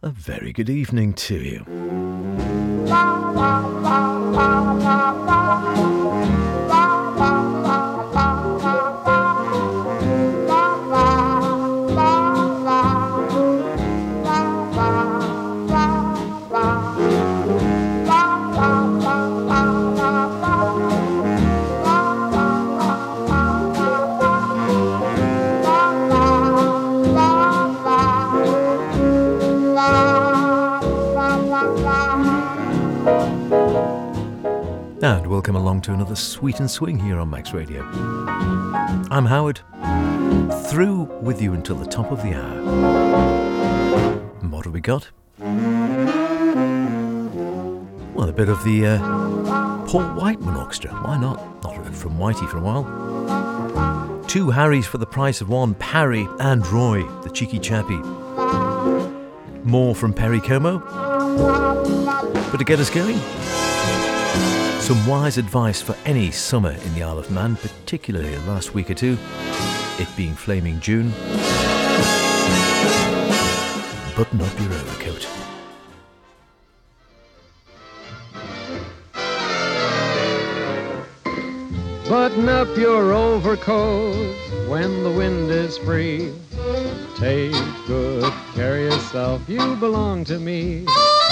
a very good evening to you. And welcome along to another Sweet and Swing here on Max Radio. I'm Howard, through with you until the top of the hour. And what have we got? Well, a bit of the Paul Whiteman Orchestra. Why not? Not heard from Whitey for a while. Two Harrys for the price of one, Parry and Roy, the cheeky chappie. More from Perry Como. But to get us going, some wise advice for any summer in the Isle of Man, particularly the last week or two, it being flaming June. Button up your overcoat. Button up your overcoat when the wind is free. Take good care of yourself, you belong to me.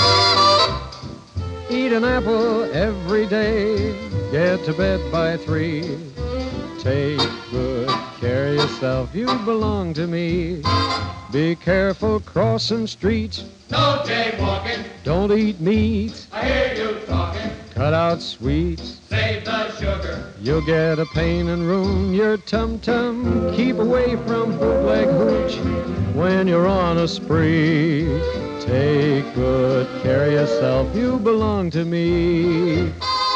Eat an apple every day, get to bed by 3. Take good care of yourself, you belong to me. Be careful crossing streets, no jaywalking. Don't eat meat, I hear you talking. Cut out sweets, Save the sugar. you'll get a pain and ruin your tum-tum. Keep away from bootleg hooch when you're on a spree. Take good care of yourself, you belong to me.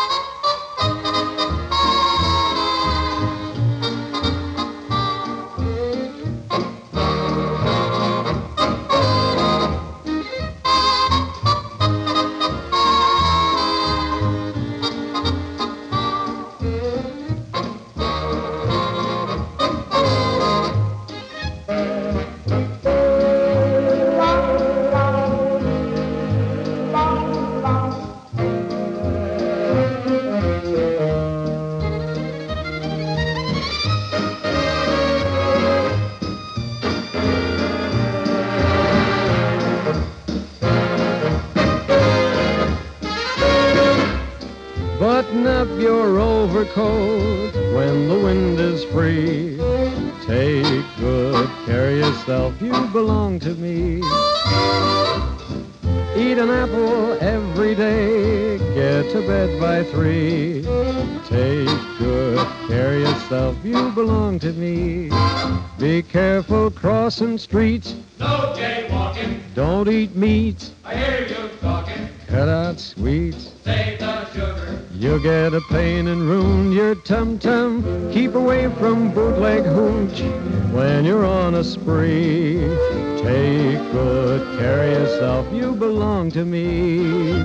Button up your overcoat when the wind is free. Take good care of yourself, you belong to me. Eat an apple every day, get to bed by 3. Take good care of yourself, you belong to me. Be careful crossing streets, No jaywalking. don't eat meat, I hear you talking. cut out sweets. Save the sugar. You'll get a pain and ruin your tum-tum. Keep away from bootleg hooch when you're on a spree. Take good care of yourself, you belong to me.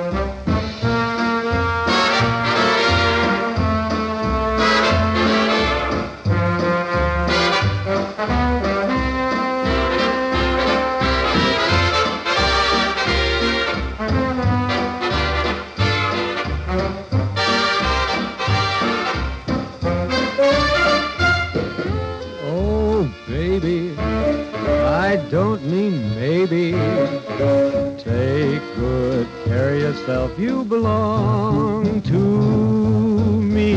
I don't mean maybe. Take good care of yourself, you belong to me.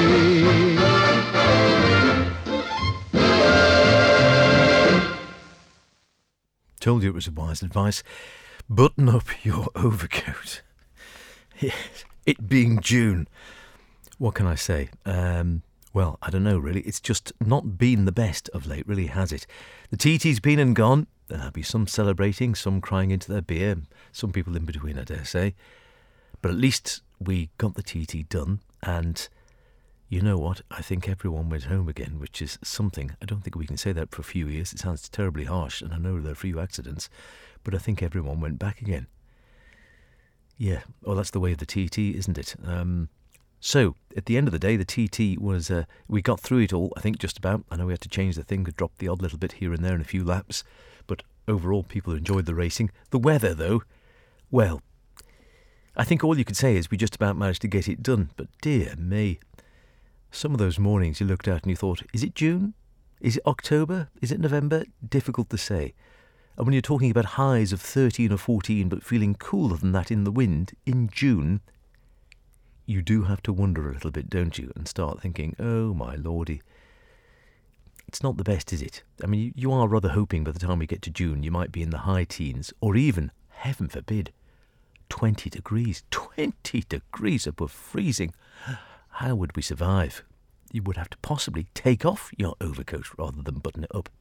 Told you it was wise advice. Button up your overcoat. Yes, it being June. What can I say? Well, I don't know, really. It's just not been the best of late, really, has it? The TT's been and gone. There'll be some celebrating, some crying into their beer, some people in between, I dare say. But at least we got the TT done, and you know what? I think everyone went home again, which is something. I don't think we can say that for a few years. It sounds terribly harsh, and I know there are a few accidents, but I think everyone went back again. Yeah, well, that's the way of the TT, isn't it? So, at the end of the day, the TT was, we got through it all, I think, just about. I know we had to change the thing, drop the odd little bit here and there in a few laps, but overall people enjoyed the racing. The weather, though, well, I think all you could say is we just about managed to get it done. But dear me, some of those mornings you looked out and you thought, is it June? Is it October? Is it November? Difficult to say. And when you're talking about highs of 13 or 14 but feeling cooler than that in the wind in June, you do have to wonder a little bit, don't you? And start thinking, oh my lordy, it's not the best, is it? I mean, you are rather hoping by the time we get to June you might be in the high teens, or even, heaven forbid, 20 degrees. 20 degrees above freezing. How would we survive? You would have to possibly take off your overcoat rather than button it up.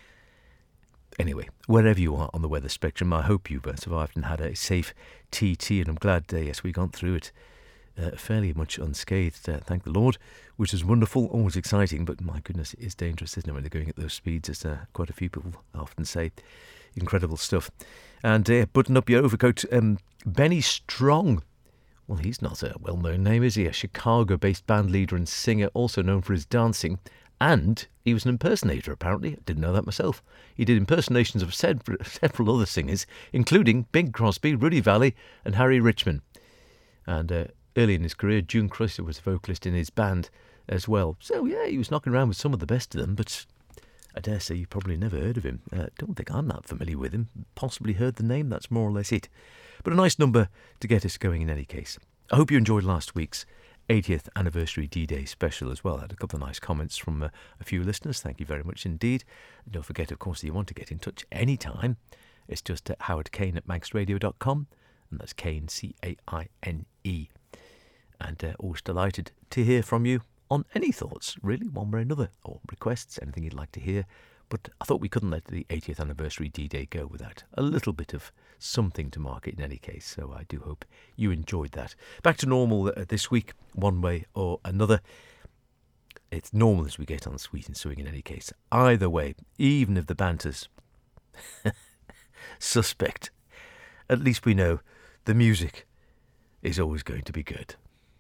Anyway, wherever you are on the weather spectrum, I hope you've survived and had a safe TT, and I'm glad, yes, we got through it fairly much unscathed, thank the Lord, which is wonderful, always exciting, but my goodness, it is dangerous, isn't it, when they're going at those speeds, as quite a few people often say. Incredible stuff. And button up your overcoat, Benny Strong. Well, he's not a well-known name, is he? A Chicago-based band leader and singer, also known for his dancing. And he was an impersonator, apparently. I didn't know that myself. He did impersonations of several other singers, including Bing Crosby, Rudy Valley and Harry Richman. And early in his career, June Chrysler was a vocalist in his band as well. So, yeah, he was knocking around with some of the best of them, but I dare say you've probably never heard of him. Don't think I'm that familiar with him. Possibly heard the name, that's more or less it. But a nice number to get us going in any case. I hope you enjoyed last week's 80th anniversary D-Day special as well. I had a couple of nice comments from a few listeners. Thank you very much indeed. And don't forget, of course, that you want to get in touch anytime. It's just howardkane@manxradio.com, and that's Kane, C-A-I-N-E. And always delighted to hear from you on any thoughts, really, one way or another, or requests, anything you'd like to hear. But I thought we couldn't let the 80th anniversary D-Day go without a little bit of something to mark it in any case. So I do hope you enjoyed that. Back to normal this week, one way or another. It's normal as we get on Sweet and Suing in any case. Either way, even if the banter's suspect, at least we know the music is always going to be good.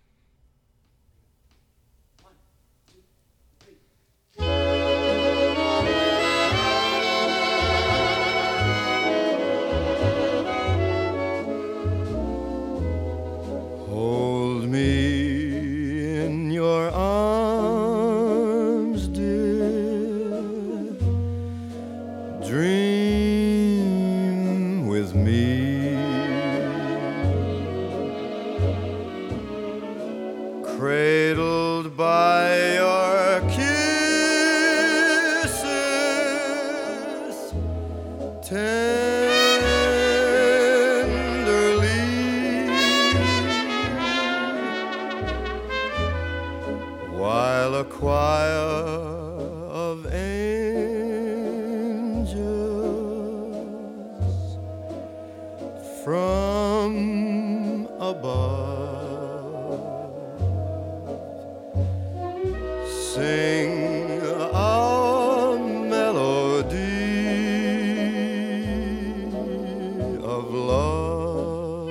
Hold me in your arms, dear. Dream with me. Cradled by your kisses, while a choir of angels from above sing a melody of love.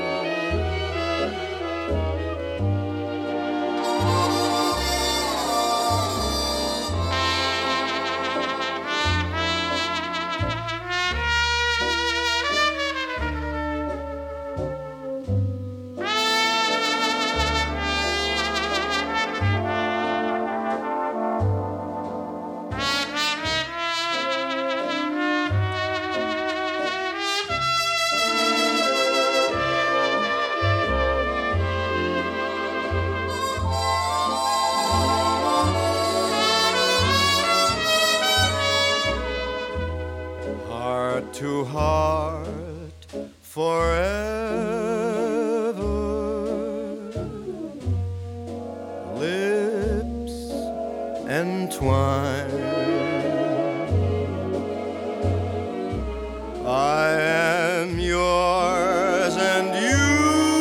Heart to heart forever, lips entwined. I am yours and you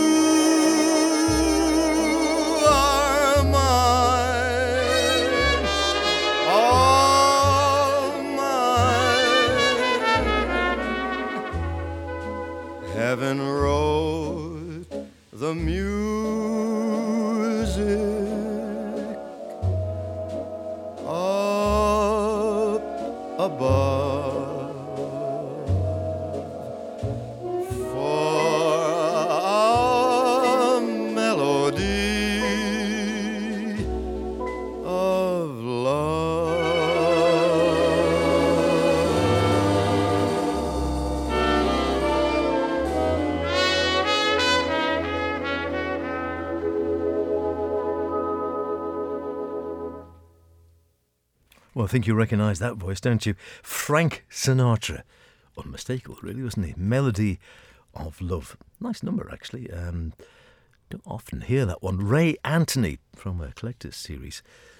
are mine, all mine. Heaven wrote the music up above. Well, I think you recognise that voice, don't you? Frank Sinatra. Unmistakable, really, wasn't he? Melody of Love. Nice number, actually. Don't often hear that one. Ray Anthony from a collector's series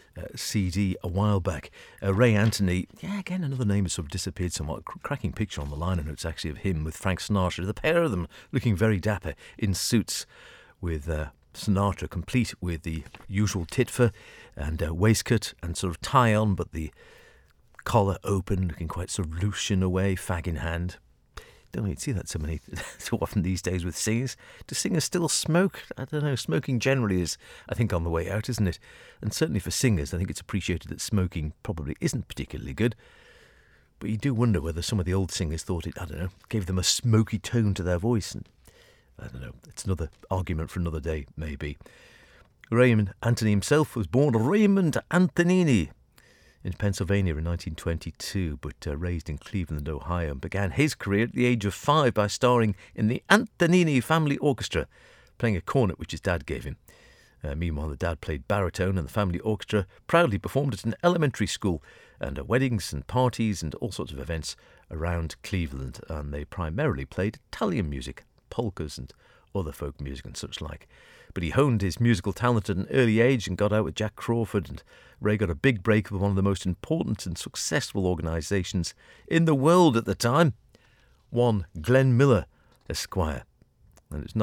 CD a while back. Ray Anthony, yeah, again, another name has sort of disappeared somewhat. Cracking picture on the liner notes, actually, of him with Frank Sinatra. The pair of them looking very dapper in suits with Sinatra complete with the usual titfer and waistcoat and sort of tie on, but the collar open, looking quite sort of loose in a way, fag in hand. Don't really see that so often these days with singers. Do singers still smoke? I don't know. Smoking generally is, I think, on the way out, isn't it? And certainly for singers, I think it's appreciated that smoking probably isn't particularly good. But you do wonder whether some of the old singers thought it, I don't know, gave them a smoky tone to their voice. And I don't know. It's another argument for another day, maybe. Raymond Anthony himself was born Raymond Antonini in Pennsylvania in 1922, but raised in Cleveland, Ohio, and began his career at the age of 5 by starring in the Antonini Family Orchestra, playing a cornet which his dad gave him. Meanwhile, the dad played baritone, and the family orchestra proudly performed at an elementary school and at weddings and parties and all sorts of events around Cleveland, and they primarily played Italian music, polkas and other folk music and such like. But he honed his musical talent at an early age and got out with Jack Crawford, and Ray got a big break with one of the most important and successful organisations in the world at the time, one Glenn Miller Esquire. And it was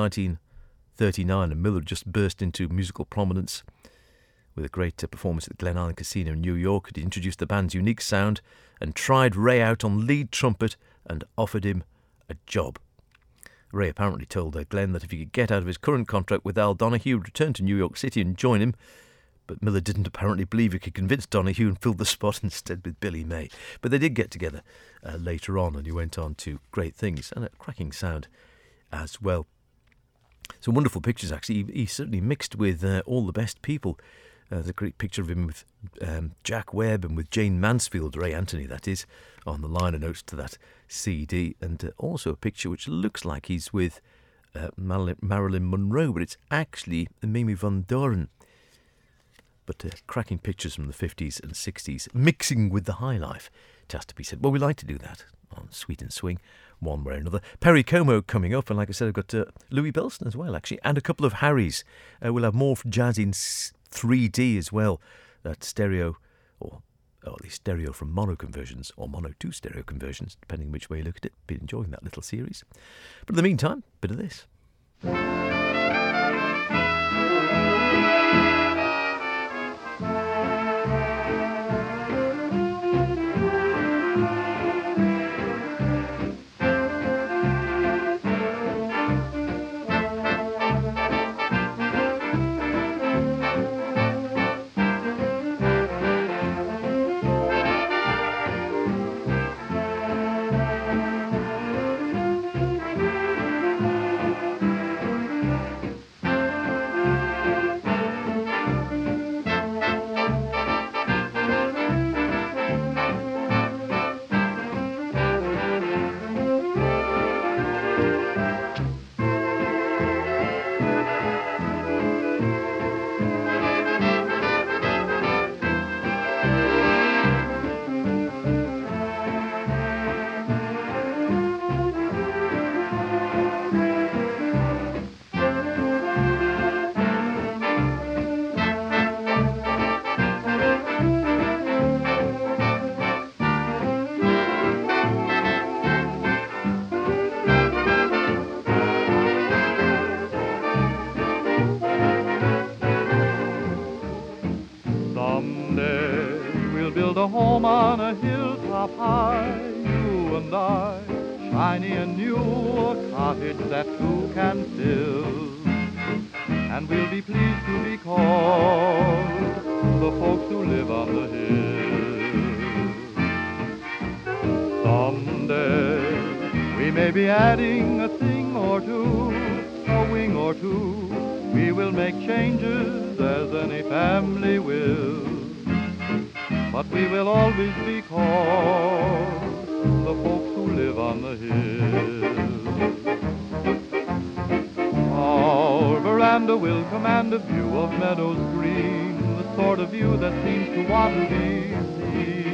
1939, and Miller just burst into musical prominence with a great performance at the Glen Island Casino in New York. He introduced the band's unique sound and tried Ray out on lead trumpet and offered him a job. Ray apparently told Glenn that if he could get out of his current contract with Al Donahue, he would return to New York City and join him. But Miller didn't apparently believe he could convince Donahue and filled the spot instead with Billy May. But they did get together later on, and he went on to great things and a cracking sound as well. Some wonderful pictures, actually. He certainly mixed with all the best people. There's a great picture of him with Jack Webb and with Jane Mansfield, Ray Anthony, that is, on the liner notes to that CD. And also a picture which looks like he's with Marilyn Monroe, but it's actually Mimi Van Doren. But cracking pictures from the 50s and 60s, mixing with the high life, it has to be said. Well, we like to do that on Sweet and Swing, one way or another. Perry Como coming up, and like I said, I've got Louis Bellson as well, actually, and a couple of Harrys. We'll have more jazz in 3D as well, that stereo, or at least stereo from mono conversions, or mono to stereo conversions, depending which way you look at it. Been enjoying that little series. But in the meantime, bit of this. A home on a hilltop high, you and I, shiny and new, a cottage that two can fill. And we'll be pleased to be called the folks who live on the hill. Someday we may be adding a thing or two, a wing or two. We will make changes as any family will. But we will always be called the folks who live on the hill. Our veranda will command a view of meadows green, the sort of view that seems to want to be seen.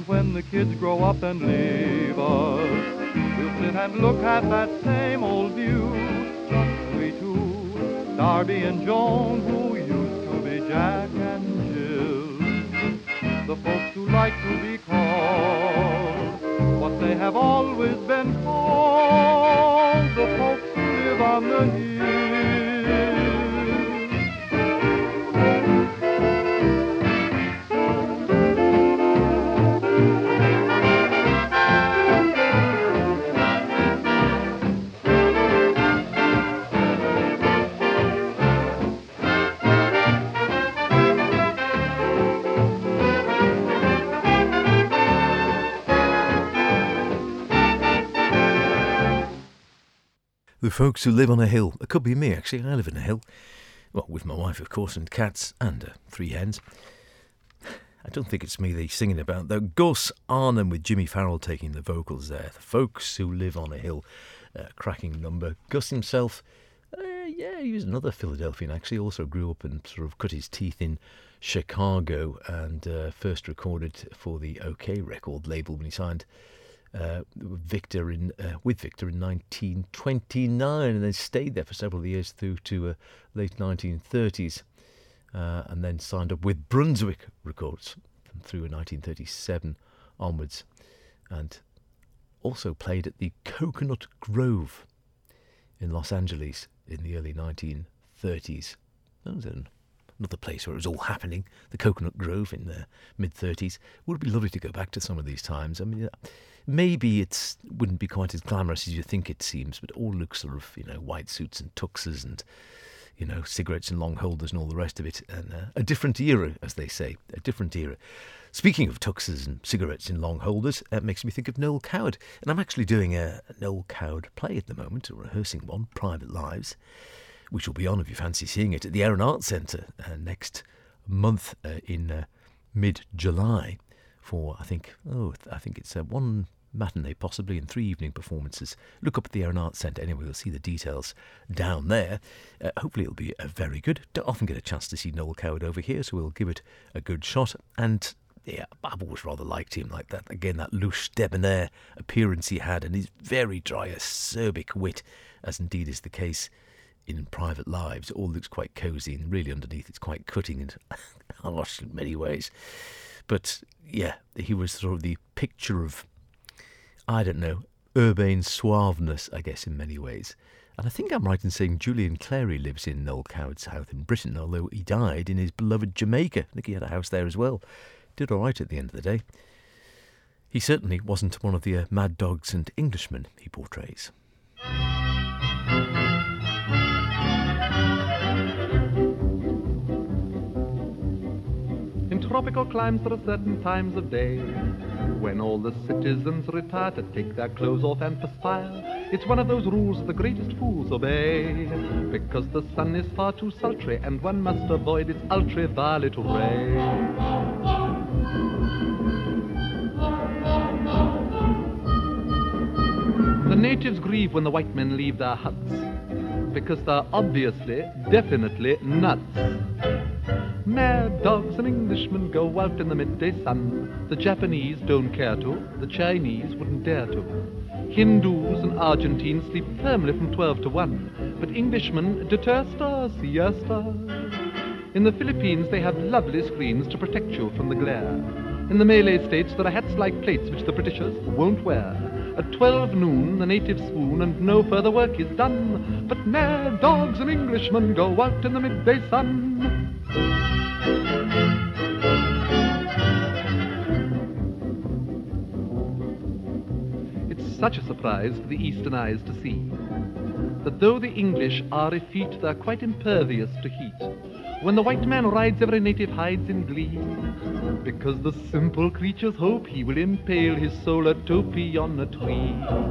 And when the kids grow up and leave us, we'll sit and look at that same old view. Just we two, Darby and Joan, who used to be Jack and Jill. The folks who like to be called what they have always been called, the folks who live on the hill. The folks who live on a hill. It could be me, actually. I live in a hill. Well, with my wife, of course, and cats, and 3 hens. I don't think it's me they're singing about, though. Gus Arnhem with Jimmy Farrell taking the vocals there. The folks who live on a hill. Cracking number. Gus himself, he was another Philadelphian, actually. Also grew up and sort of cut his teeth in Chicago and first recorded for the OK record label when he signed with Victor in 1929, and then stayed there for several years through to late 1930s, and then signed up with Brunswick Records through 1937 onwards, and also played at the Coconut Grove in Los Angeles in the early 1930s. That was another place where it was all happening, the Coconut Grove in the mid-30s. Would be lovely to go back to some of these times. I mean, maybe it wouldn't be quite as glamorous as you think it seems, but it all looks sort of, white suits and tuxes and, cigarettes and long holders and all the rest of it. And a different era, as they say, a different era. Speaking of tuxes and cigarettes in long holders, it makes me think of Noel Coward. And I'm actually doing a Noel Coward play at the moment, or rehearsing one, Private Lives, which will be on, if you fancy seeing it, at the Aaron Arts Centre next month in mid-July for, I think it's one matinee possibly and 3 evening performances. Look up at the Aaron Arts Centre anyway, you'll see the details down there. Hopefully it'll be very good. Don't often get a chance to see Noel Coward over here, so we'll give it a good shot. And yeah, I've always rather liked him like that. Again, that louche, debonair appearance he had, and his very dry, acerbic wit, as indeed is the case in Private Lives. It all looks quite cosy, and really underneath it's quite cutting and harsh in many ways. But yeah, he was sort of the picture of, I don't know, urbane suaveness, I guess, in many ways. And I think I'm right in saying Julian Clary lives in Noel Coward's house in Britain, although he died in his beloved Jamaica. I think he had a house there as well. Did all right at the end of the day. He certainly wasn't one of the mad dogs and Englishmen he portrays. In tropical climes there are certain times of day when all the citizens retire to take their clothes off and perspire. It's one of those rules the greatest fools obey, because the sun is far too sultry and one must avoid its ultraviolet ray. The natives grieve when the white men leave their huts, because they're obviously, definitely nuts. Mad dogs and Englishmen go out in the midday sun. The Japanese don't care to, the Chinese wouldn't dare to. Hindus and Argentines sleep firmly from 12 to 1, but Englishmen detesta siesta. In the Philippines they have lovely screens to protect you from the glare. In the Malay states there are hats like plates which the Britishers won't wear. At 12 noon the natives swoon and no further work is done, but mad dogs and Englishmen go out in the midday sun. It's such a surprise for the eastern eyes to see that though the English are effete, they're quite impervious to heat. When the white man rides, every native hides in glee, because the simple creatures hope he will impale his solar topee on a tree.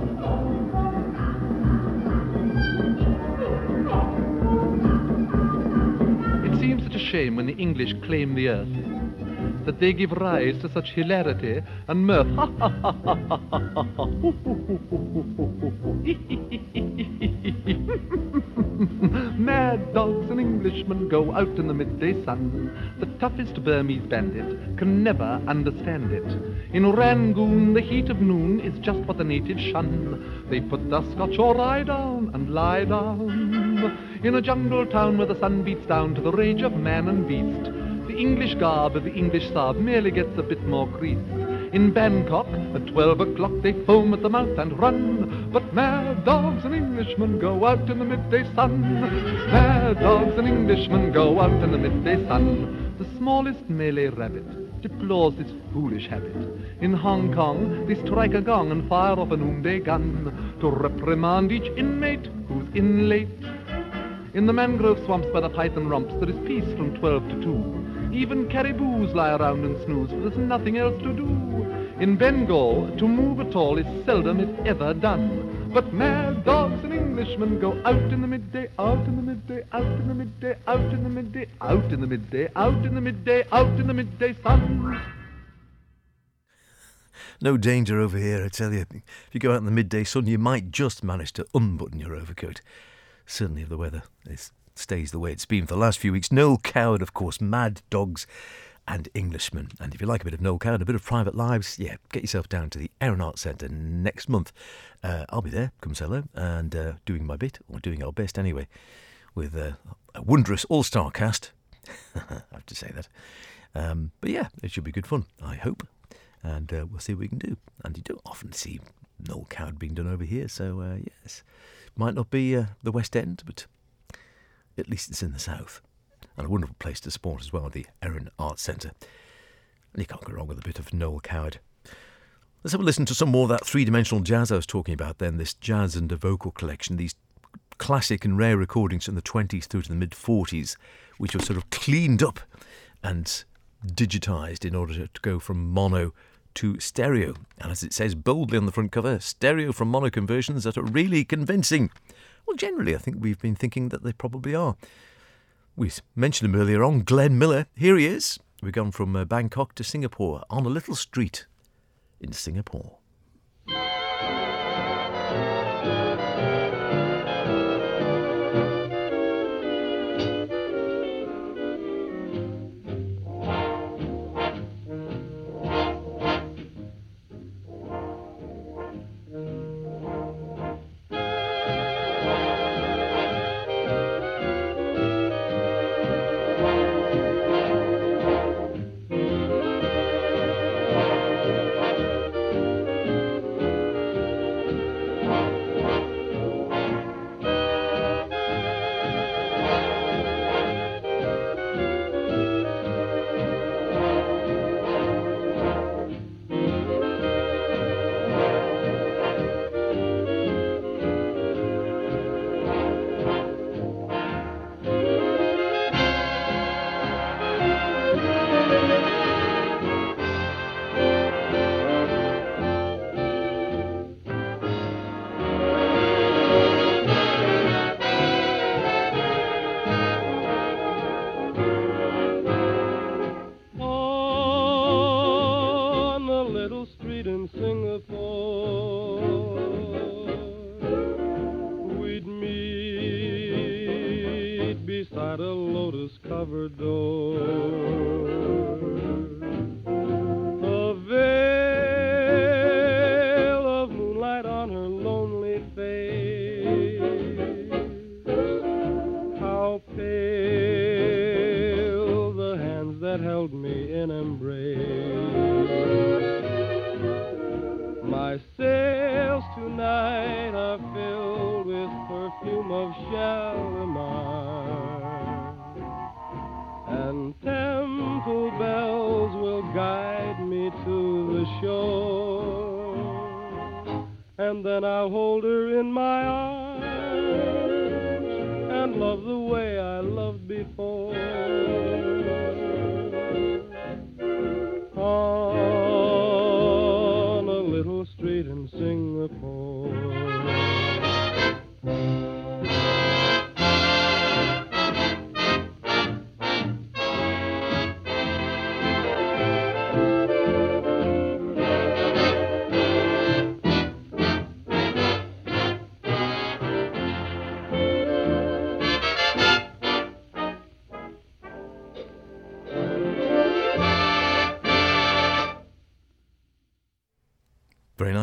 It seems such a shame when the English claim the earth, that they give rise to such hilarity and mirth. Mad dogs and Englishmen go out in the midday sun. The toughest Burmese bandit can never understand it. In Rangoon, the heat of noon is just what the natives shun. They put the Scotch or rye down and lie down. In a jungle town where the sun beats down to the rage of man and beast, the English garb of the English sab merely gets a bit more creased. In Bangkok, at 12 o'clock, they foam at the mouth and run. But mad dogs and Englishmen go out in the midday sun. Mad dogs and Englishmen go out in the midday sun. The smallest Malay rabbit deplores this foolish habit. In Hong Kong, they strike a gong and fire off a noonday gun to reprimand each inmate who's in late. In the mangrove swamps by the python romps, there is peace from 12 to 2. Even caribous lie around and snooze, for there's nothing else to do. In Bengal, to move at all is seldom if ever done. But mad dogs and Englishmen go out in the midday, out in the midday, out in the midday, out in the midday, out in the midday, out in the midday, out in the midday sun. No danger over here, I tell you. If you go out in the midday sun, you might just manage to unbutton your overcoat. Certainly if the weather stays the way it's been for the last few weeks. Noel Coward, of course, Mad Dogs and Englishmen. And if you like a bit of Noel Coward, a bit of Private Lives, yeah, get yourself down to the Erin Arts Centre next month. I'll be there, come say hello, and doing my bit, or doing our best anyway, with a wondrous all-star cast. I have to say that. But yeah, it should be good fun, I hope. And we'll see what we can do. And you don't often see Noel Coward being done over here, so yes. Might not be the West End, but at least it's in the south. And a wonderful place to support as well, the Erin Arts Centre. And you can't go wrong with a bit of Noel Coward. Let's have a listen to some more of that three-dimensional jazz I was talking about then, this jazz and a vocal collection, these classic and rare recordings from the 20s through to the mid-40s, which were sort of cleaned up and digitised in order to go from mono to stereo. And as it says boldly on the front cover, stereo from mono conversions that are really convincing. Well, generally, I think we've been thinking that they probably are. We mentioned him earlier on, Glenn Miller. Here he is. We've gone from Bangkok to Singapore on a little street in Singapore.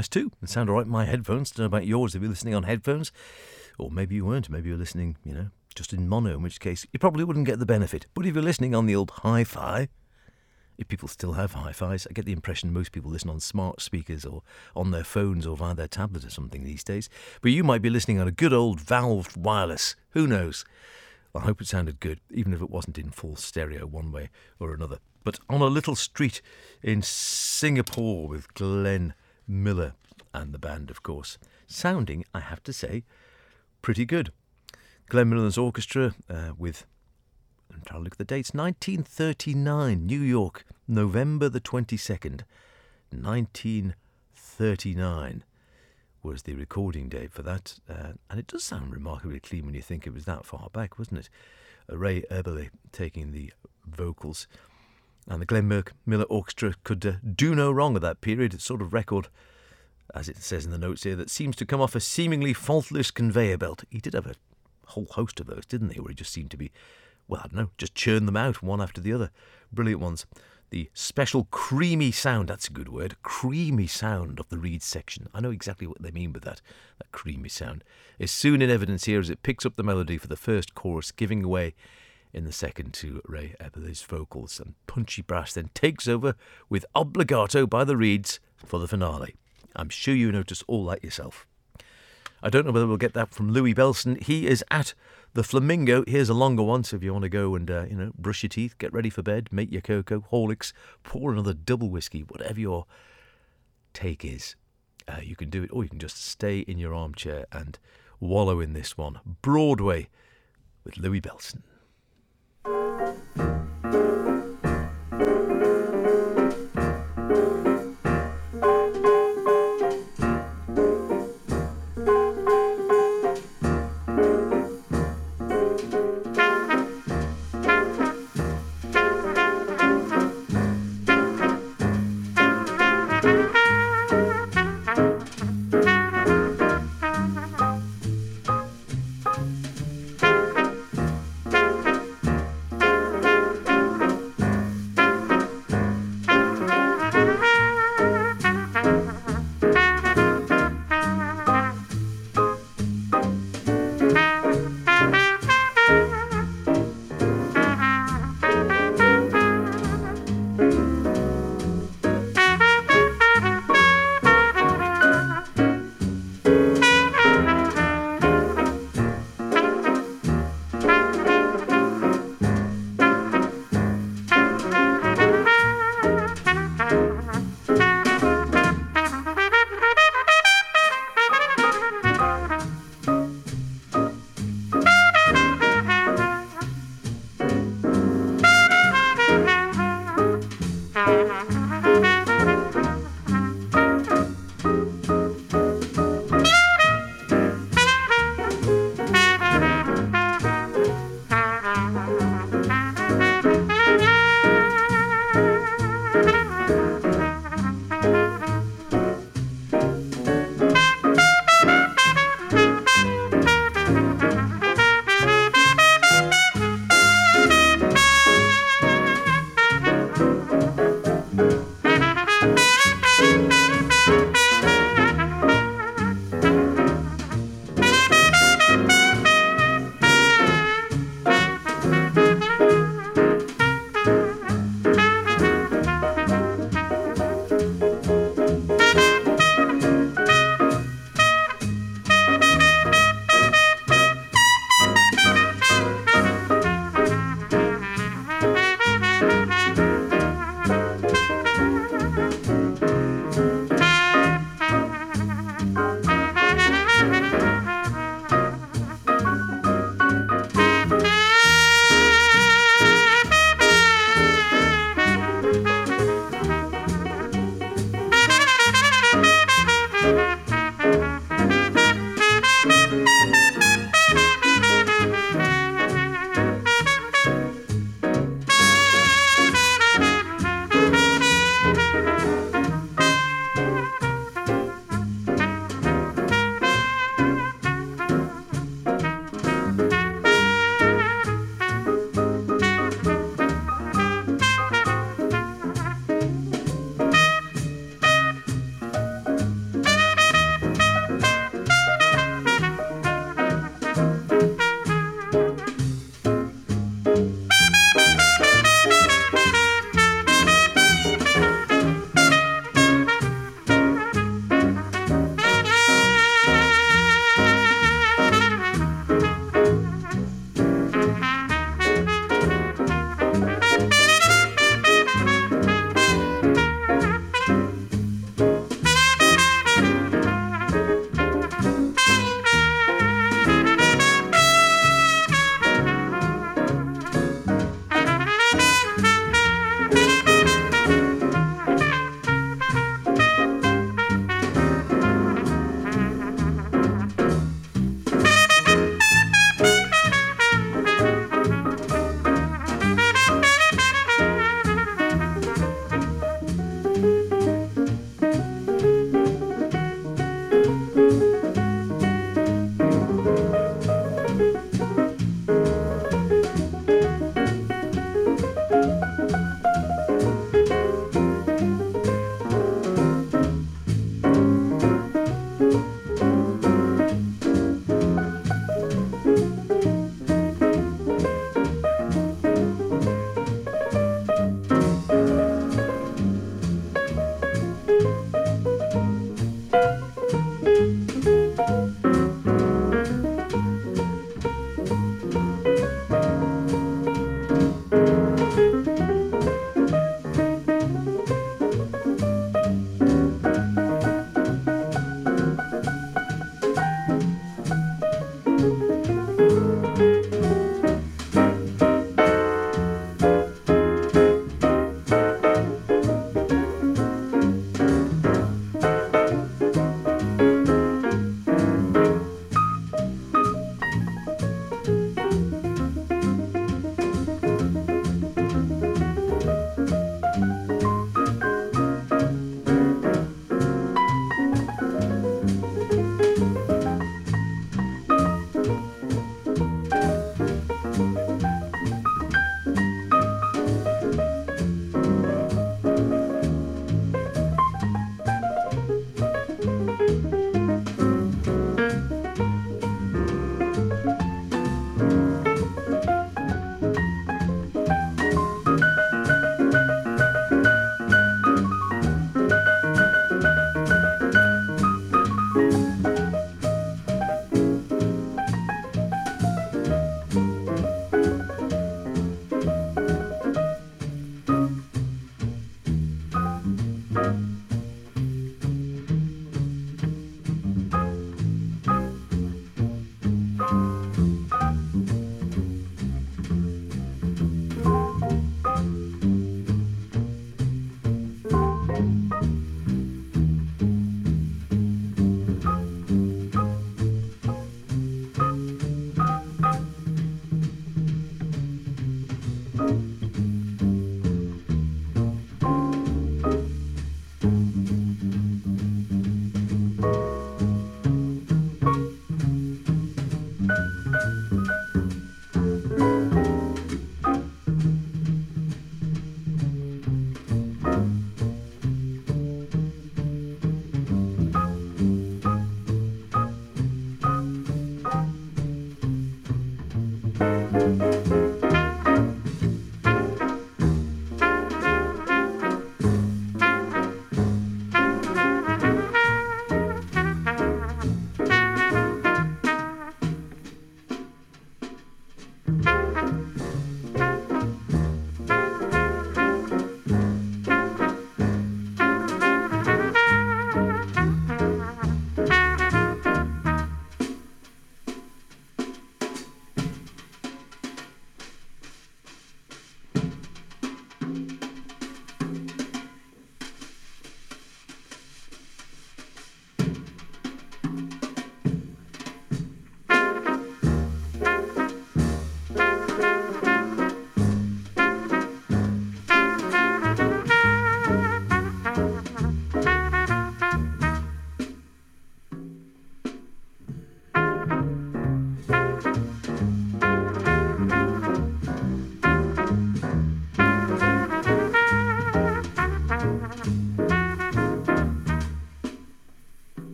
nice too. It sounded all right in my headphones. Don't know about yours if you're listening on headphones. Or maybe you weren't. Maybe you're listening, just in mono, in which case you probably wouldn't get the benefit. But if you're listening on the old hi-fi, if people still have hi-fis, I get the impression most people listen on smart speakers or on their phones or via their tablet or something these days. But you might be listening on a good old valved wireless. Who knows? I hope it sounded good, even if it wasn't in full stereo one way or another. But On a Little Street in Singapore with Glenn Miller and the band, of course. Sounding, I have to say, pretty good. Glenn Miller's orchestra with, I'm trying to look at the dates, 1939, New York, November the 22nd, 1939 was the recording date for that. And it does sound remarkably clean when you think it was that far back, wasn't it? Ray Eberle taking the vocals. And the Glenn Miller Orchestra could do no wrong at that period. It's sort of record, as it says in the notes here, that seems to come off a seemingly faultless conveyor belt. He did have a whole host of those, didn't he? Where he just seemed to be, well, I don't know, just churn them out one after the other. Brilliant ones. The special creamy sound, that's a good word, creamy sound of the reed section. I know exactly what they mean by that creamy sound, is soon in evidence here as it picks up the melody for the first chorus, giving away in the second to Ray Eberle's vocals. And punchy brass then takes over with obligato by the reeds for the finale. I'm sure you notice all that yourself. I don't know whether we'll get that from Louis Bellson. He is at the Flamingo. Here's a longer one, so if you want to go and, brush your teeth, get ready for bed, make your cocoa, Horlicks, pour another double whiskey, whatever your take is, you can do it, or you can just stay in your armchair and wallow in this one. Broadway with Louis Bellson.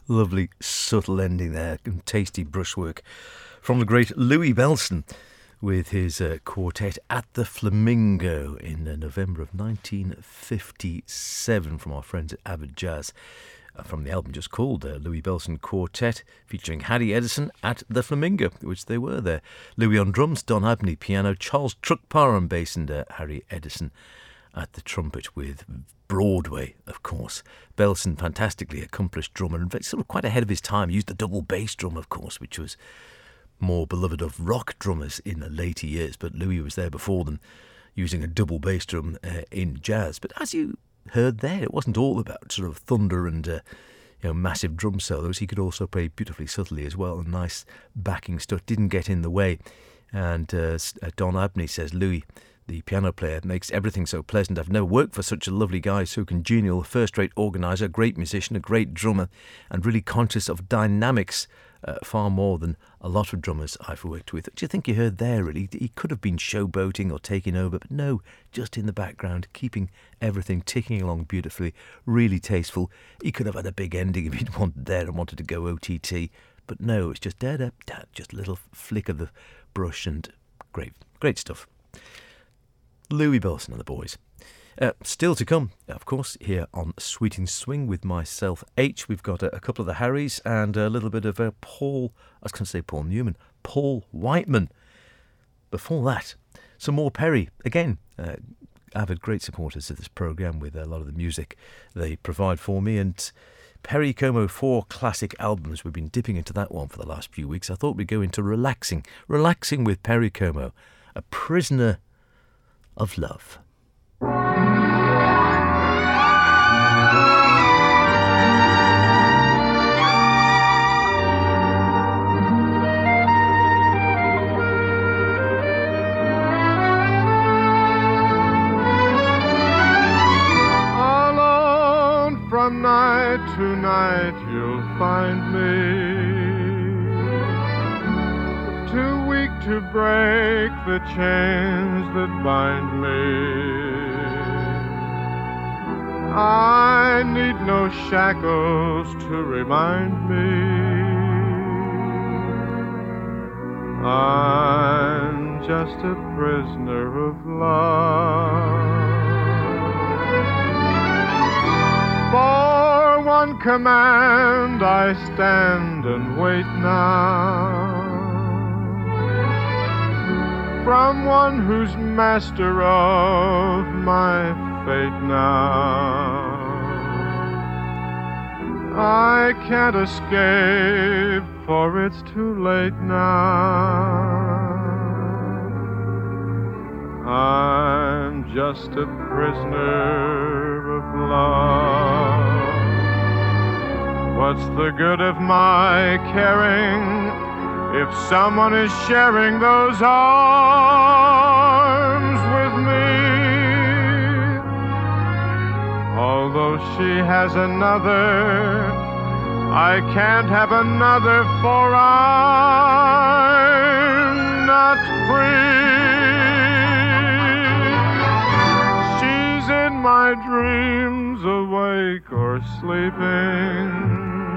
Lovely, subtle ending there, and tasty brushwork from the great Louis Bellson with his quartet at the Flamingo in November of 1957 from our friends at Avid Jazz. From the album just called Louis Bellson Quartet, featuring Harry Edison at the Flamingo, which they were there. Louis on drums, Don Abney piano, Charles Truckpar on bass, and Harry Edison at the trumpet with Broadway, of course. Bellson, fantastically accomplished drummer, and sort of quite ahead of his time. Used the double bass drum, of course, which was more beloved of rock drummers in the later years, but Louis was there before them, using a double bass drum in jazz. But as you heard there, it wasn't all about sort of thunder and massive drum solos. He could also play beautifully subtly as well, and nice backing stuff didn't get in the way. And Don Abney says, Louis, the piano player, makes everything so pleasant. I've never worked for such a lovely guy, so congenial, a first-rate organiser, a great musician, a great drummer, and really conscious of dynamics far more than a lot of drummers I've worked with. Do you think you heard there, really? He could have been showboating or taking over, but no, just in the background, keeping everything ticking along beautifully, really tasteful. He could have had a big ending if he'd wanted there and wanted to go OTT, but no, it's just da-da-da, just a little flick of the brush, and great stuff. Louis Bellson and the boys. Still to come, of course, here on Sweeting Swing with myself, H. We've got a couple of the Harrys and a little bit of Paul Newman, Paul Whiteman. Before that, some more Perry. Again, avid great supporters of this programme with a lot of the music they provide for me. And Perry Como, 4 classic albums. We've been dipping into that one for the last few weeks. I thought we'd go into relaxing with Perry Como, A Prisoner of Love. Alone from night to night you'll find me, too weak to break the chains that bind me. I need no shackles to remind me I'm just a prisoner of love. For one command I stand and wait now, from one who's master of my fate now. I can't escape, for it's too late now. I'm just a prisoner of love. What's the good of my caring if someone is sharing those arms with me? Although she has another, I can't have another, for I'm not free. She's in my dreams, awake or sleeping.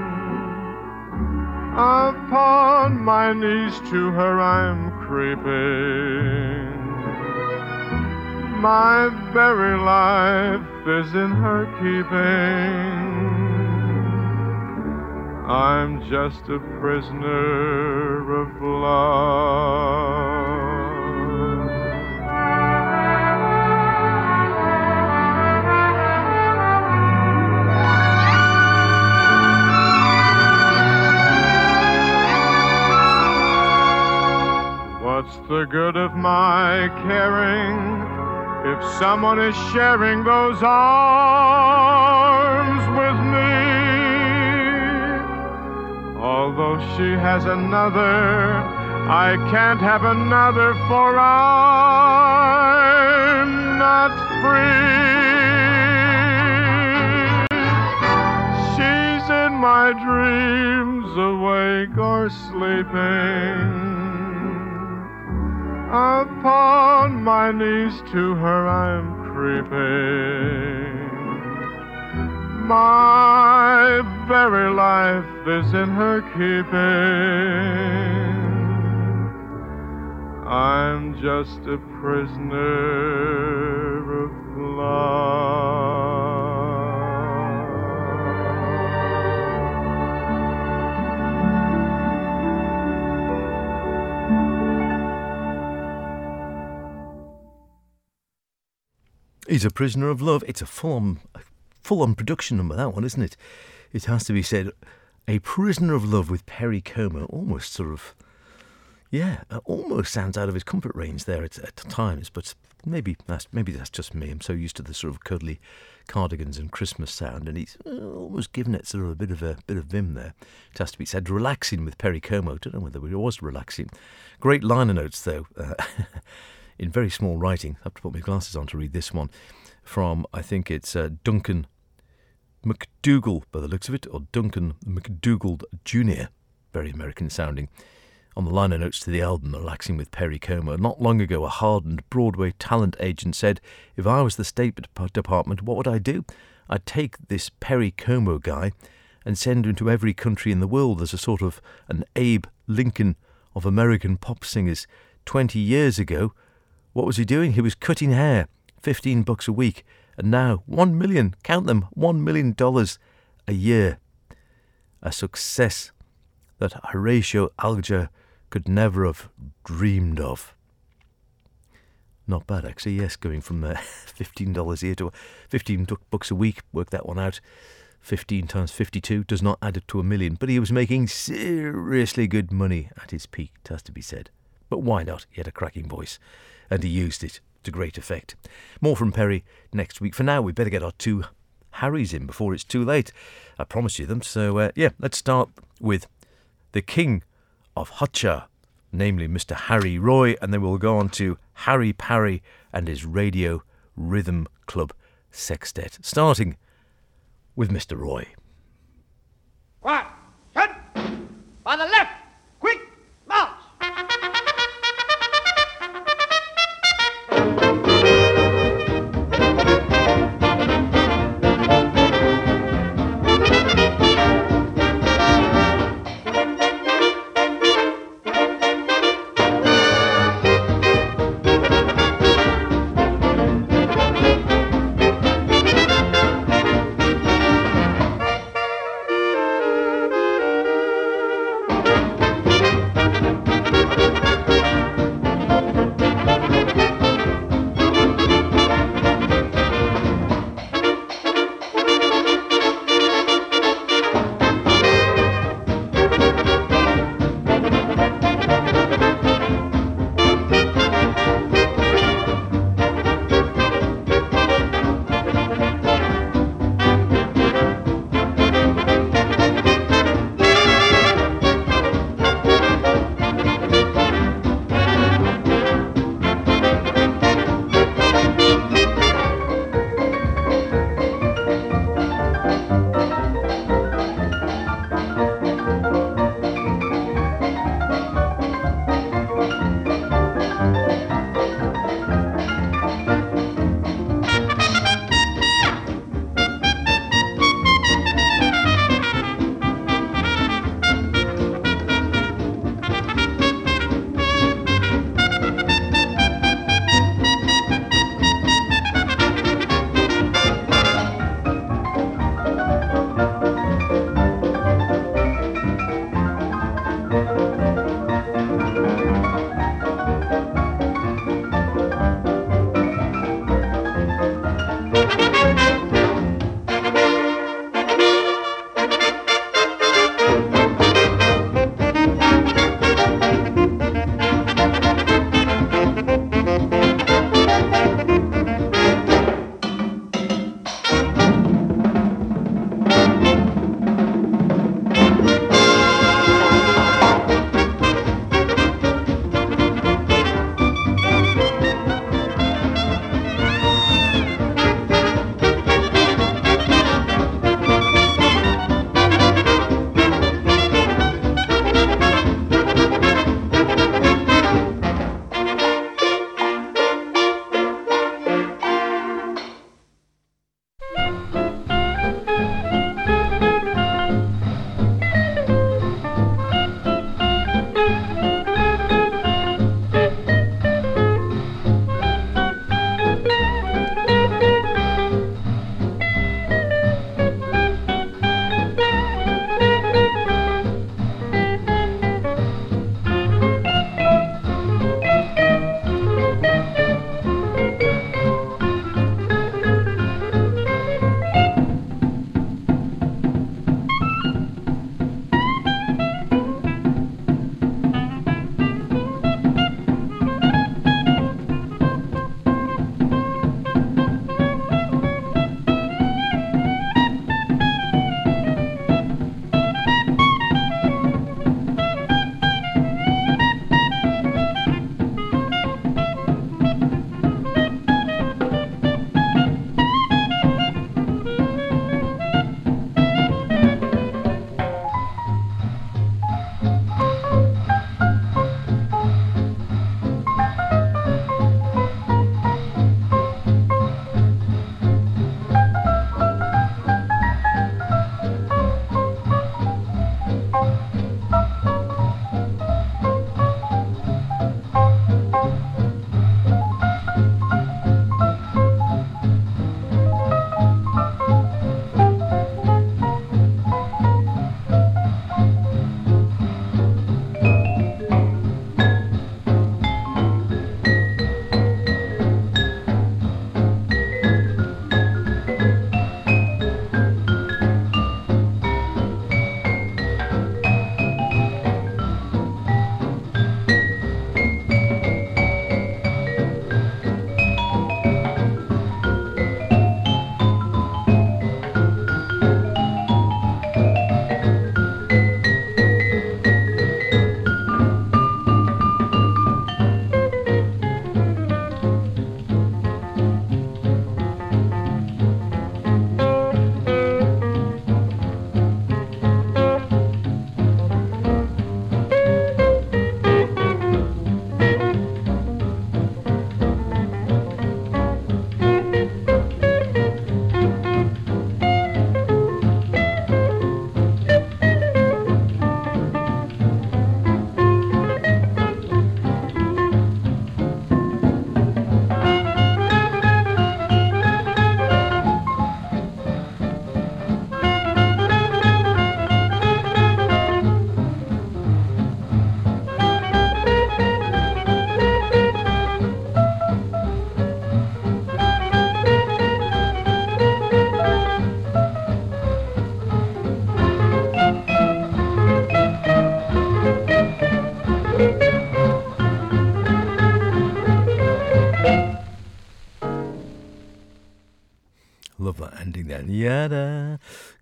Upon my knees to her I'm creeping. My very life is in her keeping. I'm just a prisoner of love. What's the good of my caring if someone is sharing those arms with me? Although she has another, I can't have another, for I'm not free. She's in my dreams, awake or sleeping. Upon my knees to her I'm creeping. My very very life is in her keeping. I'm just a prisoner of love. He's a prisoner of love. It's a full-on production number, that one, isn't it? It has to be said. A prisoner of love with Perry Como. Almost sort of, almost sounds out of his comfort range there at times. But maybe that's just me. I'm so used to the sort of cuddly cardigans and Christmas sound, and he's almost given it sort of a bit of vim there. It has to be said. Relaxing with Perry Como. Don't know whether it was relaxing. Great liner notes though. In very small writing. I have to put my glasses on to read this one. From, I think it's Duncan McDougall, by the looks of it, or Duncan McDougall Jr., very American sounding, on the liner notes to the album Relaxing with Perry Como. Not long ago, a hardened Broadway talent agent said, if I was the State Department, what would I do? I'd take this Perry Como guy and send him to every country in the world as a sort of an Abe Lincoln of American pop singers. 20 years ago, what was he doing? He was cutting hair, $15 a week, and now $1 million, count them, $1 million a year. A success that Horatio Alger could never have dreamed of. Not bad, actually, yes, going from $15 a year to $15 a week, work that one out. 15 times 52 does not add up to $1 million, but he was making seriously good money at his peak, it has to be said. But why not? He had a cracking voice, and he used it to great effect. More from Perry next week. For now, we better get our two Harrys in before it's too late. I promised you them. So, let's start with the king of Hotcha, namely Mr. Harry Roy, and then we'll go on to Harry Parry and his Radio Rhythm Club Sextet, starting with Mr. Roy. Quiet, shut, by the left, quick, march.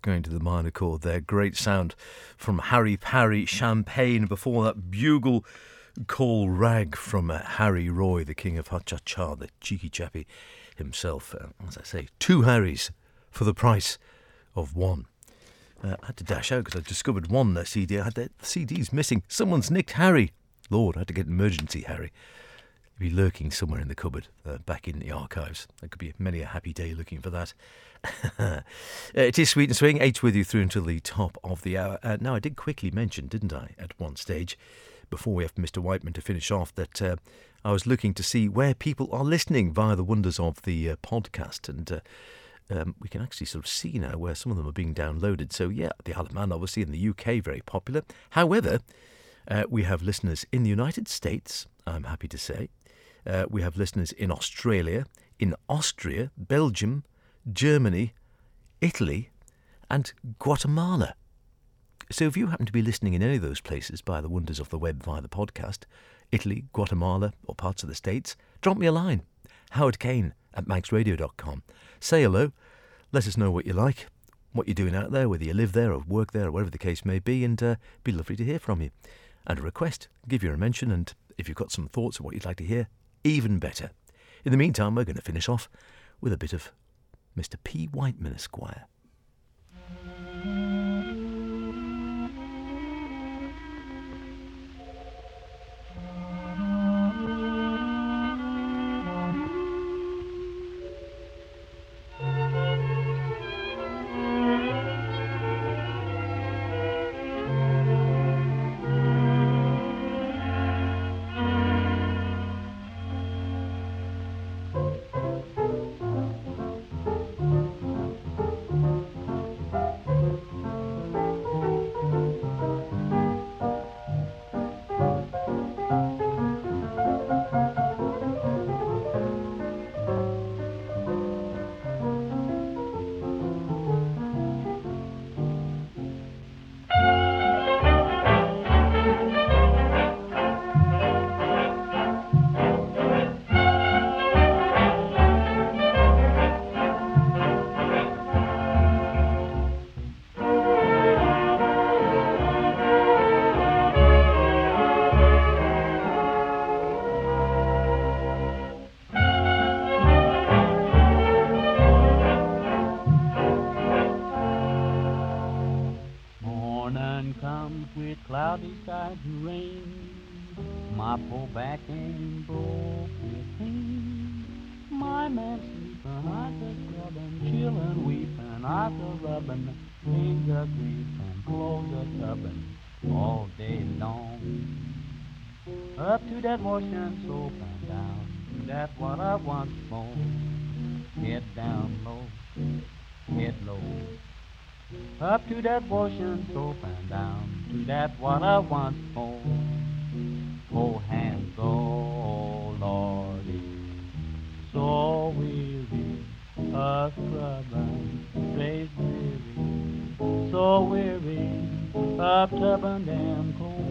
going to the minor chord there. Great sound from Harry Parry, Champagne. Before that, Bugle Call Rag from Harry Roy, the king of Ha-Cha-Cha, the cheeky chappy himself. As I say, 2 Harrys for the price of 1. I had to dash out because I discovered one CD. I had the CDs missing. Someone's nicked Harry. Lord, I had to get an emergency Harry. He'd be lurking somewhere in the cupboard, back in the archives. There could be many a happy day looking for that. It is Sweet and Swing, H with you through until the top of the hour. Now, I did quickly mention, didn't I, at one stage, before we have Mr. Whiteman to finish off, that I was looking to see where people are listening via the wonders of the podcast. And we can actually sort of see now where some of them are being downloaded. So, yeah, the Isle of Man, obviously, in the UK, very popular. However, we have listeners in the United States, I'm happy to say. We have listeners in Australia, in Austria, Belgium, Germany, Italy, and Guatemala. So if you happen to be listening in any of those places by the wonders of the web via the podcast, Italy, Guatemala, or parts of the States, drop me a line. Howard Kane at manxradio.com. Say hello. Let us know what you like, what you're doing out there, whether you live there or work there or whatever the case may be, and be lovely to hear from you. And a request, give you a mention, and if you've got some thoughts of what you'd like to hear, even better. In the meantime, we're going to finish off with a bit of Mr. P. Whiteman, Esquire. Ocean soap and down, that's what I want more. Head down low, head low. Up to that ocean soap and down, to that what I want more. Oh, hands, oh Lordy, so weary, a scrubbing, straight weary, so weary, up tubbing them clothes.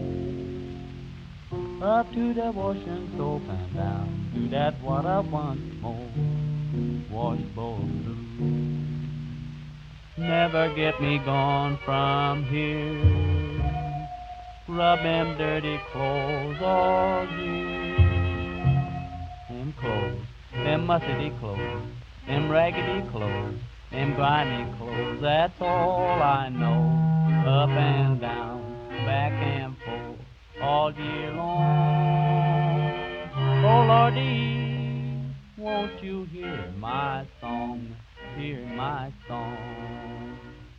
Up to the ocean soap and down, to that what I want more. Washbowl blue, never get me gone from here. Rub them dirty clothes all year. Them clothes, them mussety clothes, them raggedy clothes, them grimy clothes, that's all I know. Up and down, back and forth, all year long. Oh Lordy, won't you hear my song, hear my song.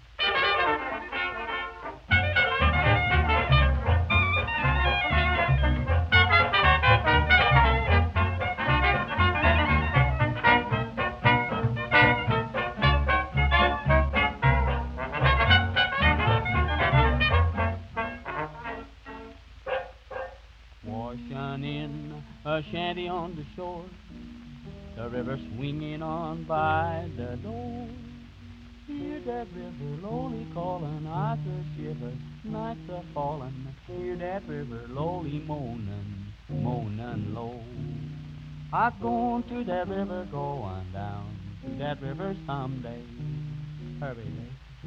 In a shanty on the shore, the river swinging on by the door. Hear that river lowly calling, I a shiver, nights a falling. Hear that river lowly moaning, moaning low. I going to that river, going down to that river someday. Hurry,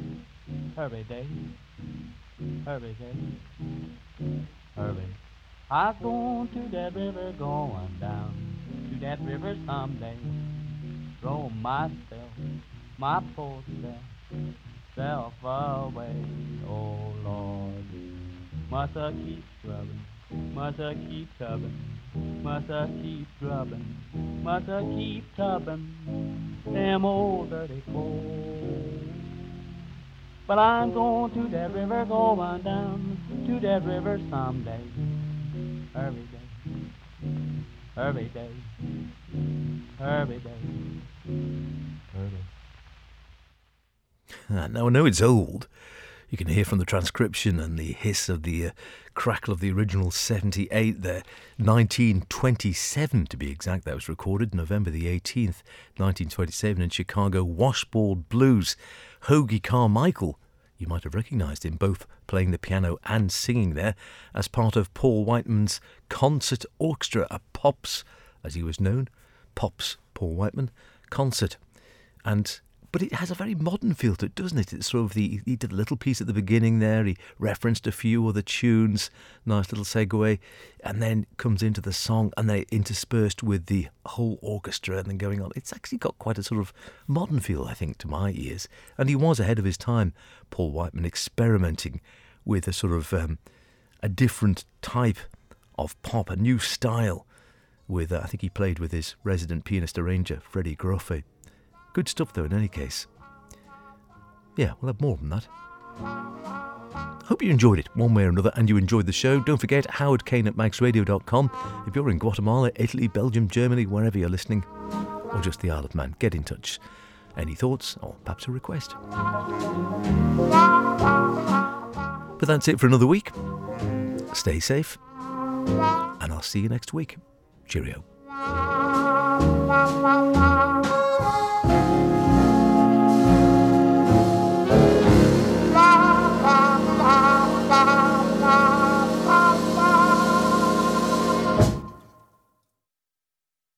hurry day, hurry day, hurry. I going to that river, going down to that river someday. Throw myself, my poor self away. Oh Lord, must I keep grubbing? Must I keep tubbing? Must I keep grubbing? Must I keep tubbing? Them old dirty clothes. But I'm going to that river, going down to that river someday. Every day, every day, every day, every day. Now, I know it's old. You can hear from the transcription and the hiss of the crackle of the original 78 there. 1927 to be exact. That was recorded November the 18th, 1927 in Chicago. Washboard Blues. Hoagy Carmichael. You might have recognised him both playing the piano and singing there as part of Paul Whiteman's concert orchestra, a Pops, as he was known. Pops, Paul Whiteman, concert. But it has a very modern feel to it, doesn't it? It's sort of he did a little piece at the beginning there. He referenced a few other tunes, nice little segue, and then comes into the song, and then interspersed with the whole orchestra and then going on. It's actually got quite a sort of modern feel, I think, to my ears. And he was ahead of his time, Paul Whiteman, experimenting with a sort of a different type of pop, a new style. With I think he played with his resident pianist arranger, Freddie Groffe. Good stuff, though, in any case. Yeah, we'll have more than that. Hope you enjoyed it, one way or another, and you enjoyed the show. Don't forget, howardkane@maxradio.com. If you're in Guatemala, Italy, Belgium, Germany, wherever you're listening, or just the Isle of Man, get in touch. Any thoughts, or perhaps a request. But that's it for another week. Stay safe, and I'll see you next week. Cheerio.